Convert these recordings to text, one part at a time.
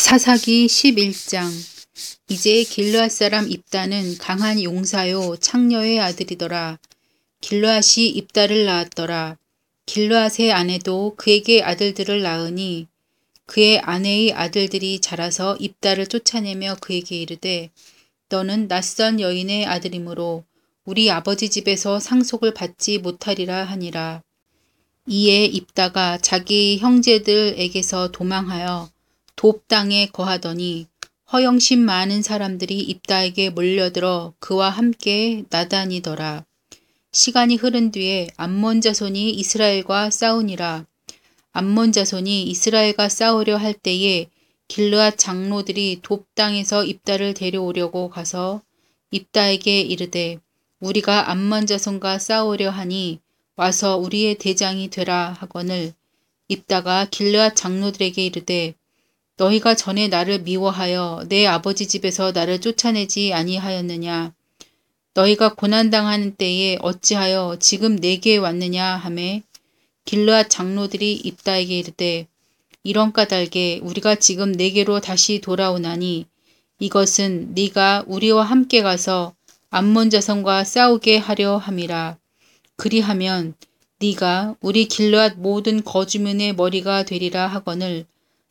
사사기 11장. 이제 길르앗 사람 입다는 강한 용사요 창녀의 아들이더라. 길르앗이 입다를 낳았더라. 길르앗의 아내도 그에게 아들들을 낳으니 그의 아내의 아들들이 자라서 입다를 쫓아내며 그에게 이르되 너는 낯선 여인의 아들이므로 우리 아버지 집에서 상속을 받지 못하리라 하니라. 이에 입다가 자기 형제들에게서 도망하여 돕 땅에 거하더니 허영심 많은 사람들이 입다에게 몰려들어 그와 함께 나다니더라. 시간이 흐른 뒤에 암몬 자손이 이스라엘과 싸우니라. 암몬 자손이 이스라엘과 싸우려 할 때에 길르앗 장로들이 돕 땅에서 입다를 데려오려고 가서 입다에게 이르되 우리가 암몬 자손과 싸우려 하니 와서 우리의 대장이 되라 하거늘 입다가 길르앗 장로들에게 이르되 너희가 전에 나를 미워하여 내 아버지 집에서 나를 쫓아내지 아니하였느냐? 너희가 고난당하는 때에 어찌하여 지금 내게 왔느냐 하매 길르앗 장로들이 입다에게 이르되 이런 까닭에 우리가 지금 내게로 다시 돌아오나니 이것은 네가 우리와 함께 가서 암몬 자손과 싸우게 하려 함이라. 그리하면 네가 우리 길르앗 모든 거주민의 머리가 되리라 하거늘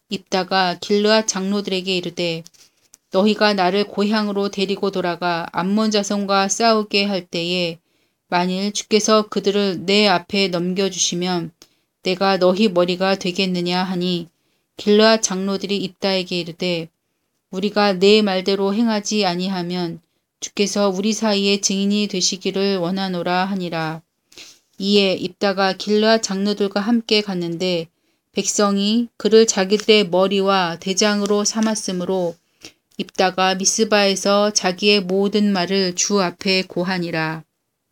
입다가 길르앗 장로들에게 이르되 너희가 나를 고향으로 데리고 돌아가 암몬 자손과 싸우게 할 때에 만일 주께서 그들을 내 앞에 넘겨주시면 내가 너희 머리가 되겠느냐 하니 길르앗 장로들이 입다에게 이르되 우리가 내 말대로 행하지 아니하면 주께서 우리 사이에 증인이 되시기를 원하노라 하니라. 이에 입다가 길르앗 장로들과 함께 갔는데 백성이 그를 자기들의 머리와 대장으로 삼았으므로 입다가 미스바에서 자기의 모든 말을 주 앞에 고하니라.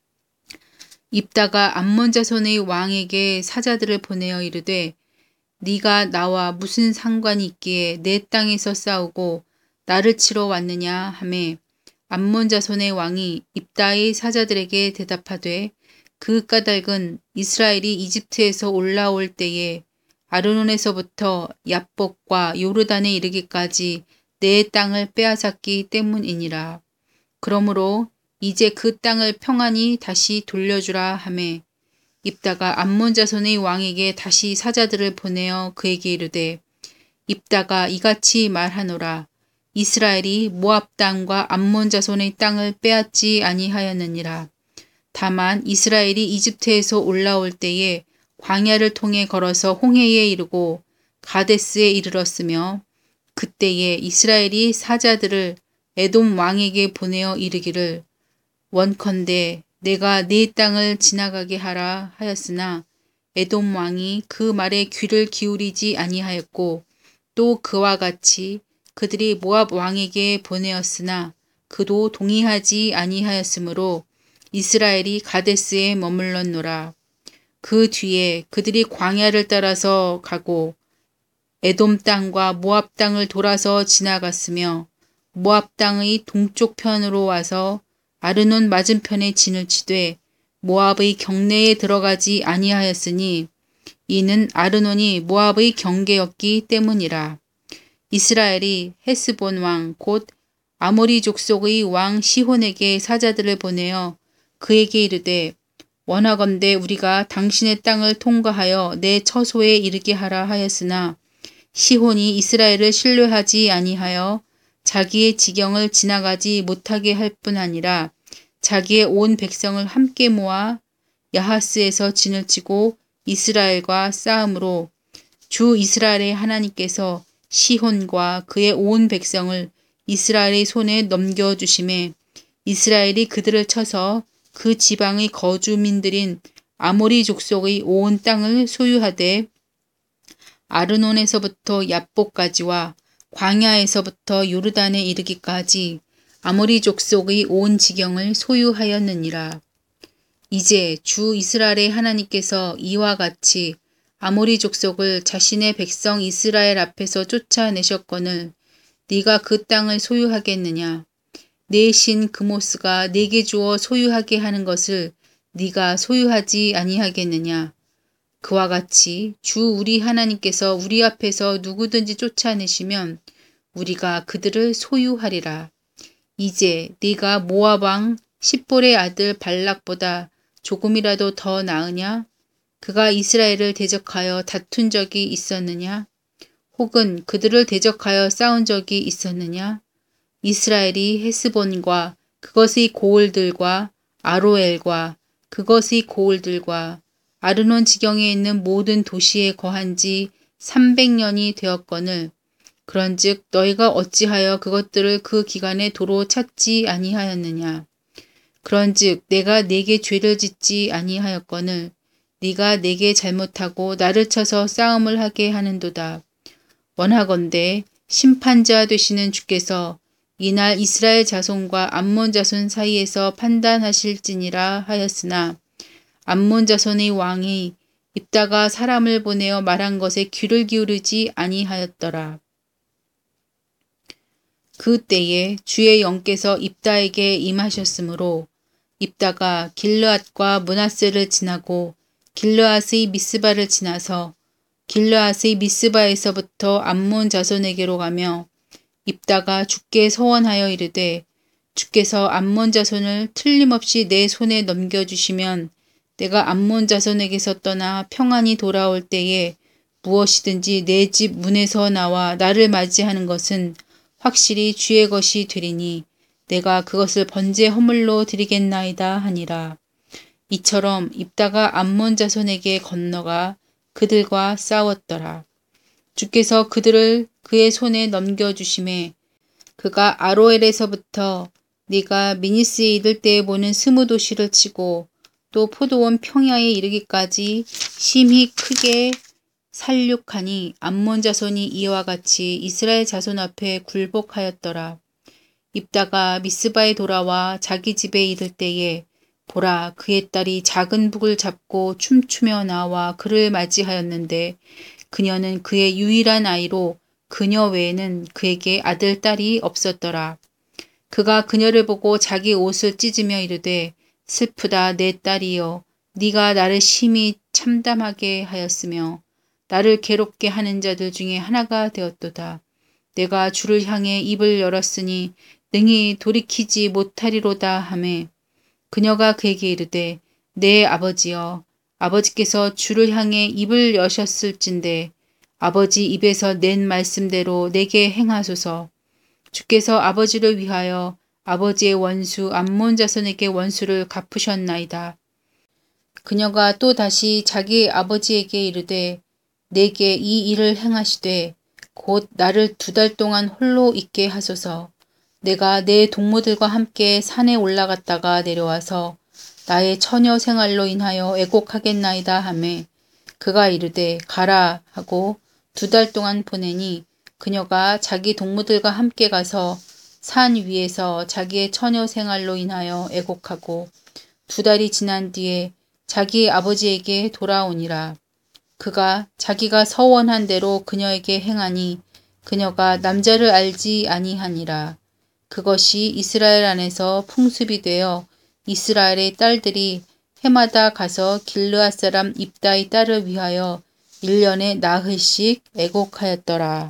입다가 암몬 자손의 왕에게 사자들을 보내어 이르되 네가 나와 무슨 상관이 있기에 내 땅에서 싸우고 나를 치러 왔느냐 하매 암몬 자손의 왕이 입다의 사자들에게 대답하되 그 까닭은 이스라엘이 이집트에서 올라올 때에 아르논에서부터 얍복과 요르단에 이르기까지 내 땅을 빼앗았기 때문이니라. 그러므로 이제 그 땅을 평안히 다시 돌려주라 하매 입다가 암몬 자손의 왕에게 다시 사자들을 보내어 그에게 이르되 입다가 이같이 말하노라. 이스라엘이 모압 땅과 암몬 자손의 땅을 빼앗지 아니하였느니라. 다만 이스라엘이 이집트에서 올라올 때에 광야를 통해 걸어서 홍해에 이르고 가데스에 이르렀으며 그때에 이스라엘이 사자들을 에돔 왕에게 보내어 이르기를 원컨대 내가 네 땅을 지나가게 하라 하였으나 에돔 왕이 그 말에 귀를 기울이지 아니하였고 또 그와 같이 그들이 모압 왕에게 보내었으나 그도 동의하지 아니하였으므로 이스라엘이 가데스에 머물렀노라. 그 뒤에 그들이 광야를 따라서 가고 에돔 땅과 모압 땅을 돌아서 지나갔으며 모압 땅의 동쪽 편으로 와서 아르논 맞은편에 진을 치되 모압의 경내에 들어가지 아니하였으니 이는 아르논이 모압의 경계였기 때문이라. 이스라엘이 헤스본 왕 곧 아모리 족속의 왕 시혼에게 사자들을 보내어 그에게 이르되 원하건대 우리가 당신의 땅을 통과하여 내 처소에 이르게 하라 하였으나 시혼이 이스라엘을 신뢰하지 아니하여 자기의 지경을 지나가지 못하게 할 뿐 아니라 자기의 온 백성을 함께 모아 야하스에서 진을 치고 이스라엘과 싸움으로 주 이스라엘의 하나님께서 시혼과 그의 온 백성을 이스라엘의 손에 넘겨주심에 이스라엘이 그들을 쳐서 그 지방의 거주민들인 아모리 족속의 온 땅을 소유하되 아르논에서부터 얍복까지와 광야에서부터 요르단에 이르기까지 아모리 족속의 온 지경을 소유하였느니라. 이제 주 이스라엘의 하나님께서 이와 같이 아모리 족속을 자신의 백성 이스라엘 앞에서 쫓아내셨거늘 네가 그 땅을 소유하겠느냐? 내 신 그모스가 네게 주어 소유하게 하는 것을 네가 소유하지 아니하겠느냐? 그와 같이 주 우리 하나님께서 우리 앞에서 누구든지 쫓아내시면 우리가 그들을 소유하리라. 이제 네가 모압 왕 십볼의 아들 발락보다 조금이라도 더 나으냐? 그가 이스라엘을 대적하여 다툰 적이 있었느냐? 혹은 그들을 대적하여 싸운 적이 있었느냐? 이스라엘이 헤스본과 그것의 고을들과 아로엘과 그것의 고을들과 아르논 지경에 있는 모든 도시에 거한 지 300년이 되었거늘 그런즉 너희가 어찌하여 그것들을 그 기간에 도로 찾지 아니하였느냐? 그런즉 내가 네게 죄를 짓지 아니하였거늘 네가 내게 잘못하고 나를 쳐서 싸움을 하게 하는도다. 원하건대 심판자 되시는 주께서 이날 이스라엘 자손과 암몬 자손 사이에서 판단하실지니라 하였으나 암몬 자손의 왕이 입다가 사람을 보내어 말한 것에 귀를 기울이지 아니하였더라. 그 때에 주의 영께서 입다에게 임하셨으므로 입다가 길르앗과 므낫세를 지나고 길르앗의 미스바를 지나서 길르앗의 미스바에서부터 암몬 자손에게로 가며 입다가 주께 서원하여 이르되 주께서 암몬 자손을 틀림없이 내 손에 넘겨주시면 내가 암몬 자손에게서 떠나 평안히 돌아올 때에 무엇이든지 내 집 문에서 나와 나를 맞이하는 것은 확실히 주의 것이 되리니 내가 그것을 번제 허물로 드리겠나이다 하니라. 이처럼 입다가 암몬 자손에게 건너가 그들과 싸웠더라. 주께서 그들을 그의 손에 넘겨주심에 그가 아로엘에서부터 네가 미니스에 이를 때에 보는 스무 도시를 치고 또 포도원 평야에 이르기까지 심히 크게 살육하니 암몬 자손이 이와 같이 이스라엘 자손 앞에 굴복하였더라. 입다가 미스바에 돌아와 자기 집에 이를 때에 보라 그의 딸이 작은 북을 잡고 춤추며 나와 그를 맞이하였는데 그녀는 그의 유일한 아이로 그녀 외에는 그에게 아들 딸이 없었더라. 그가 그녀를 보고 자기 옷을 찢으며 이르되 슬프다 내 딸이여 네가 나를 심히 참담하게 하였으며 나를 괴롭게 하는 자들 중에 하나가 되었도다. 내가 주를 향해 입을 열었으니 능히 돌이키지 못하리로다 하매 그녀가 그에게 이르되 내 아버지여 아버지께서 주를 향해 입을 여셨을진데 아버지 입에서 낸 말씀대로 내게 행하소서. 주께서 아버지를 위하여 아버지의 원수 암몬 자손에게 원수를 갚으셨나이다. 그녀가 또 다시 자기 아버지에게 이르되 내게 이 일을 행하시되 곧 나를 2달 동안 홀로 있게 하소서. 내가 내 동무들과 함께 산에 올라갔다가 내려와서 나의 처녀 생활로 인하여 애곡하겠나이다 하매 그가 이르되 가라 하고 2달 동안 보내니 그녀가 자기 동무들과 함께 가서 산 위에서 자기의 처녀 생활로 인하여 애곡하고 2달이 지난 뒤에 자기 아버지에게 돌아오니라. 그가 자기가 서원한 대로 그녀에게 행하니 그녀가 남자를 알지 아니하니라. 그것이 이스라엘 안에서 풍습이 되어 이스라엘의 딸들이 해마다 가서 길르앗 사람 입다의 딸을 위하여 1년에 나흘씩 애곡하였더라.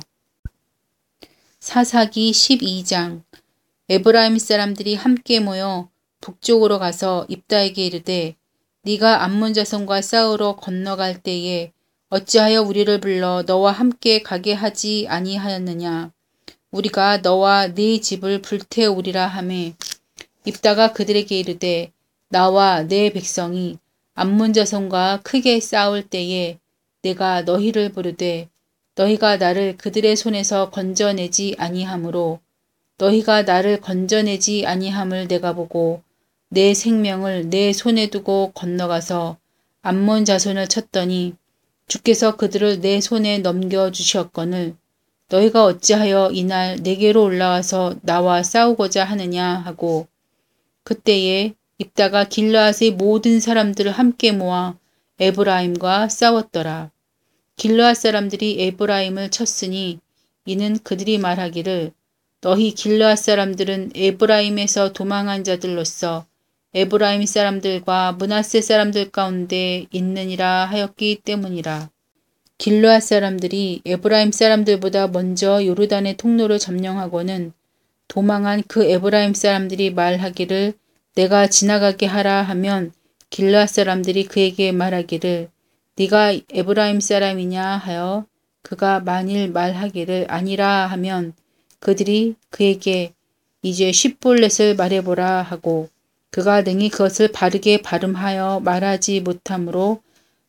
사사기 12장. 에브라임 사람들이 함께 모여 북쪽으로 가서 입다에게 이르되 네가 암몬 자손과 싸우러 건너갈 때에 어찌하여 우리를 불러 너와 함께 가게 하지 아니하였느냐. 우리가 너와 네 집을 불태우리라 하매 입다가 그들에게 이르되 나와 내 백성이 암몬 자손과 크게 싸울 때에 내가 너희를 부르되 너희가 나를 그들의 손에서 건져내지 아니하므로 너희가 나를 건져내지 아니함을 내가 보고 내 생명을 내 손에 두고 건너가서 암몬 자손을 쳤더니 주께서 그들을 내 손에 넘겨주셨거늘 너희가 어찌하여 이날 내게로 올라와서 나와 싸우고자 하느냐 하고 그때에 입다가 길르앗의 모든 사람들을 함께 모아 에브라임과 싸웠더라. 길르앗 사람들이 에브라임을 쳤으니 이는 그들이 말하기를 너희 길르앗 사람들은 에브라임에서 도망한 자들로서 에브라임 사람들과 므낫세 사람들 가운데 있느니라 하였기 때문이라. 길르앗 사람들이 에브라임 사람들보다 먼저 요르단의 통로를 점령하고는 도망한 그 에브라임 사람들이 말하기를 내가 지나가게 하라 하면 길르앗 사람들이 그에게 말하기를 네가 에브라임 사람이냐 하여 그가 만일 말하기를 아니라 하면 그들이 그에게 이제 십볼렛을 말해보라 하고 그가 능히 그것을 바르게 발음하여 말하지 못하므로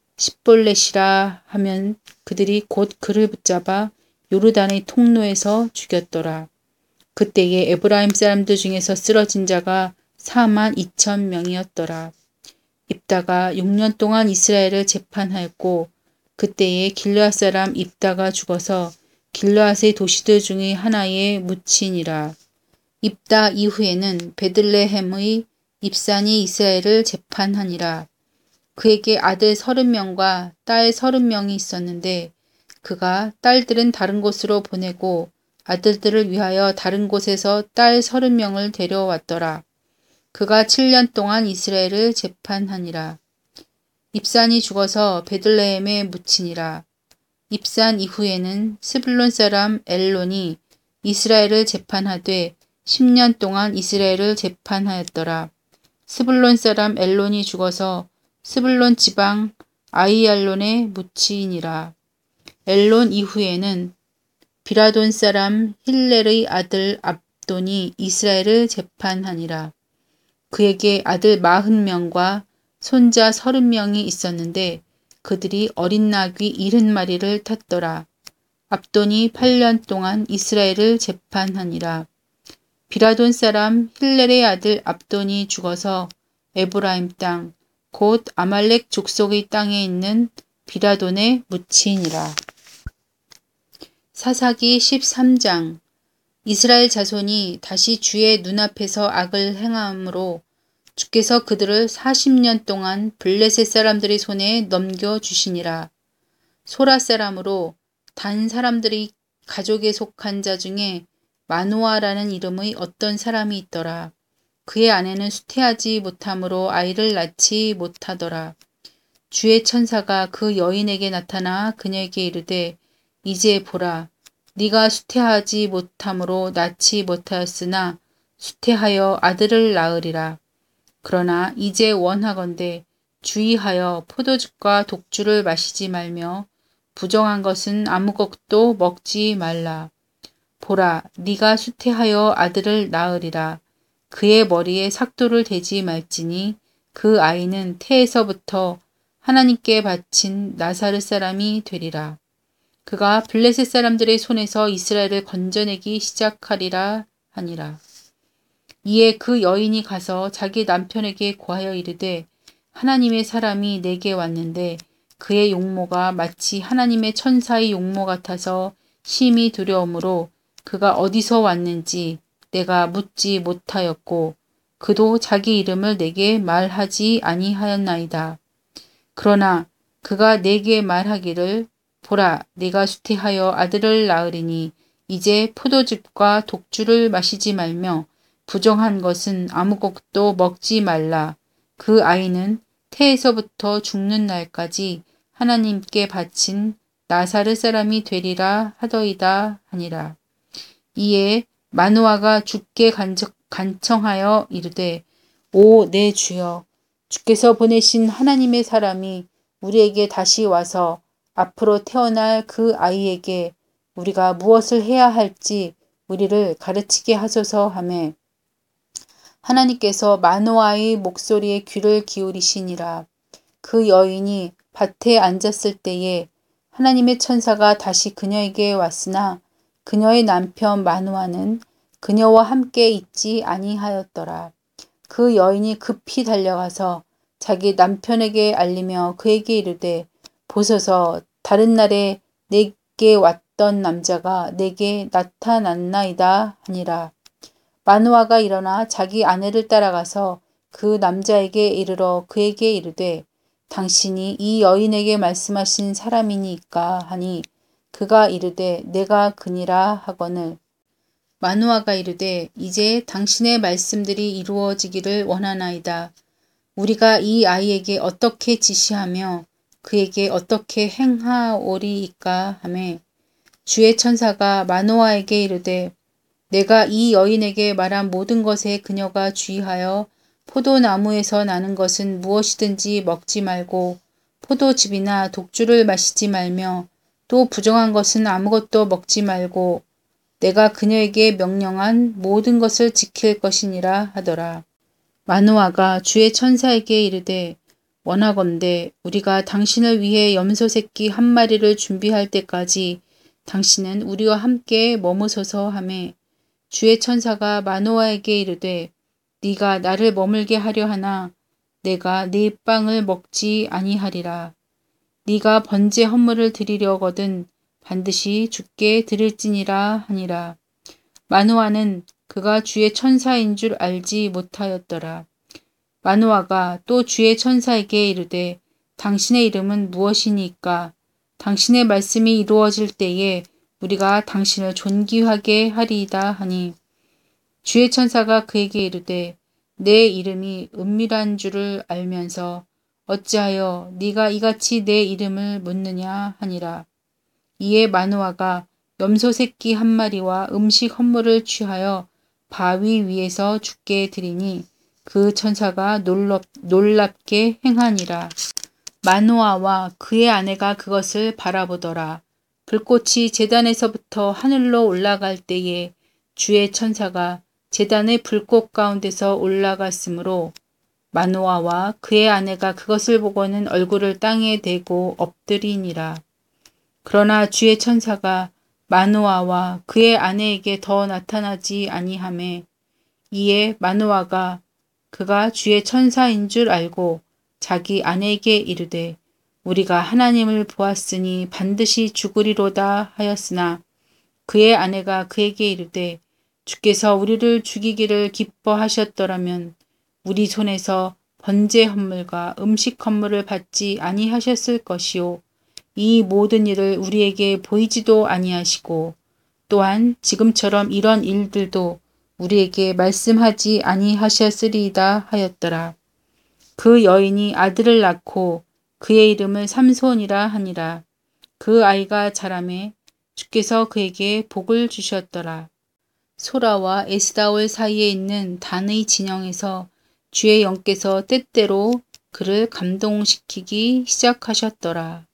십볼렛이라 하면 그들이 곧 그를 붙잡아 요르단의 통로에서 죽였더라. 그때에 에브라임 사람들 중에서 쓰러진 자가 4만 2천 명이었더라. 입다가 6년 동안 이스라엘을 재판하였고 그때에 길르앗 사람 입다가 죽어서 길르앗의 도시들 중의 하나에 묻히니라. 입다 이후에는 베들레헴의 입산이 이스라엘을 재판하니라. 그에게 아들 30명과 딸 30명이 있었는데 그가 딸들은 다른 곳으로 보내고 아들들을 위하여 다른 곳에서 딸 30명을 데려왔더라. 그가 7년 동안 이스라엘을 재판하니라. 입산이 죽어서 베들레헴에 묻히니라. 입산 이후에는 스불론 사람 엘론이 이스라엘을 재판하되 10년 동안 이스라엘을 재판하였더라. 스불론 사람 엘론이 죽어서 스불론 지방 아이알론에 묻히니라. 엘론 이후에는 비라돈 사람 힐렐의 아들 압돈이 이스라엘을 재판하니라. 그에게 아들 40명과 손자 30명이 있었는데 그들이 어린 나귀 70마리를 탔더라. 압돈이 8년 동안 이스라엘을 재판하니라. 비라돈 사람 힐렐의 아들 압돈이 죽어서 에브라임 땅, 곧 아말렉 족속의 땅에 있는 비라돈에 묻히니라. 사사기 13장. 이스라엘 자손이 다시 주의 눈앞에서 악을 행함으로 주께서 그들을 40년 동안 블레셋 사람들의 손에 넘겨주시니라. 소라 사람으로 단 사람들의 가족에 속한 자 중에 마노아라는 이름의 어떤 사람이 있더라. 그의 아내는 수태하지 못함으로 아이를 낳지 못하더라. 주의 천사가 그 여인에게 나타나 그녀에게 이르되 이제 보라 네가 수태하지 못함으로 낳지 못하였으나 수태하여 아들을 낳으리라. 그러나 이제 원하건대 주의하여 포도즙과 독주를 마시지 말며 부정한 것은 아무것도 먹지 말라. 보라 네가 수태하여 아들을 낳으리라. 그의 머리에 삭도를 대지 말지니 그 아이는 태에서부터 하나님께 바친 나사렛 사람이 되리라. 그가 블레셋 사람들의 손에서 이스라엘을 건져내기 시작하리라 하니라. 이에 그 여인이 가서 자기 남편에게 고하여 이르되 하나님의 사람이 내게 왔는데 그의 용모가 마치 하나님의 천사의 용모 같아서 심히 두려움으로 그가 어디서 왔는지 내가 묻지 못하였고 그도 자기 이름을 내게 말하지 아니하였나이다. 그러나 그가 내게 말하기를 보라 네가 수태하여 아들을 낳으리니 이제 포도즙과 독주를 마시지 말며 부정한 것은 아무것도 먹지 말라. 그 아이는 태에서부터 죽는 날까지 하나님께 바친 나사렛 사람이 되리라 하더이다 하니라. 이에 마누아가 주께 간청하여 이르되 오 내 주여 주께서 보내신 하나님의 사람이 우리에게 다시 와서 앞으로 태어날 그 아이에게 우리가 무엇을 해야 할지 우리를 가르치게 하소서 하매 하나님께서 마노아의 목소리에 귀를 기울이시니라. 그 여인이 밭에 앉았을 때에 하나님의 천사가 다시 그녀에게 왔으나 그녀의 남편 마누아는 그녀와 함께 있지 아니하였더라. 그 여인이 급히 달려가서 자기 남편에게 알리며 그에게 이르되 보소서 다른 날에 내게 왔던 남자가 내게 나타났나이다 하니라. 마누아가 일어나 자기 아내를 따라가서 그 남자에게 이르러 그에게 이르되 당신이 이 여인에게 말씀하신 사람이니까 하니 그가 이르되 내가 그니라 하거늘 마누아가 이르되 이제 당신의 말씀들이 이루어지기를 원하나이다. 우리가 이 아이에게 어떻게 지시하며 그에게 어떻게 행하오리이까 하매 주의 천사가 마노아에게 이르되 내가 이 여인에게 말한 모든 것에 그녀가 주의하여 포도나무에서 나는 것은 무엇이든지 먹지 말고 포도즙이나 독주를 마시지 말며 또 부정한 것은 아무것도 먹지 말고 내가 그녀에게 명령한 모든 것을 지킬 것이니라 하더라. 마노아가 주의 천사에게 이르되 원하건대 우리가 당신을 위해 염소 새끼 한 마리를 준비할 때까지 당신은 우리와 함께 머무소서 하매 주의 천사가 마노아에게 이르되 네가 나를 머물게 하려 하나 내가 네 빵을 먹지 아니하리라. 네가 번제 헌물을 드리려거든 반드시 주께 드릴지니라 하니라. 마노아는 그가 주의 천사인 줄 알지 못하였더라. 마노아가 또 주의 천사에게 이르되 당신의 이름은 무엇이니까? 당신의 말씀이 이루어질 때에 우리가 당신을 존귀하게 하리이다 하니 주의 천사가 그에게 이르되 내 이름이 은밀한 줄을 알면서 어찌하여 네가 이같이 내 이름을 묻느냐 하니라. 이에 마노아가 염소 새끼 한 마리와 음식 헌물을 취하여 바위 위에서 주께 드리니 그 천사가 놀랍게 행하니라. 마노아와 그의 아내가 그것을 바라보더라. 불꽃이 제단에서부터 하늘로 올라갈 때에 주의 천사가 제단의 불꽃 가운데서 올라갔으므로 마노아와 그의 아내가 그것을 보고는 얼굴을 땅에 대고 엎드리니라. 그러나 주의 천사가 마노아와 그의 아내에게 더 나타나지 아니하매 이에 마노아가 그가 주의 천사인 줄 알고 자기 아내에게 이르되 우리가 하나님을 보았으니 반드시 죽으리로다 하였으나 그의 아내가 그에게 이르되 주께서 우리를 죽이기를 기뻐하셨더라면 우리 손에서 번제 헌물과 음식 헌물을 받지 아니하셨을 것이요 이 모든 일을 우리에게 보이지도 아니하시고 또한 지금처럼 이런 일들도 우리에게 말씀하지 아니하셨으리이다 하였더라. 그 여인이 아들을 낳고 그의 이름을 삼손이라 하니라. 그 아이가 자라매 주께서 그에게 복을 주셨더라. 소라와 에스다올 사이에 있는 단의 진영에서 주의 영께서 때때로 그를 감동시키기 시작하셨더라.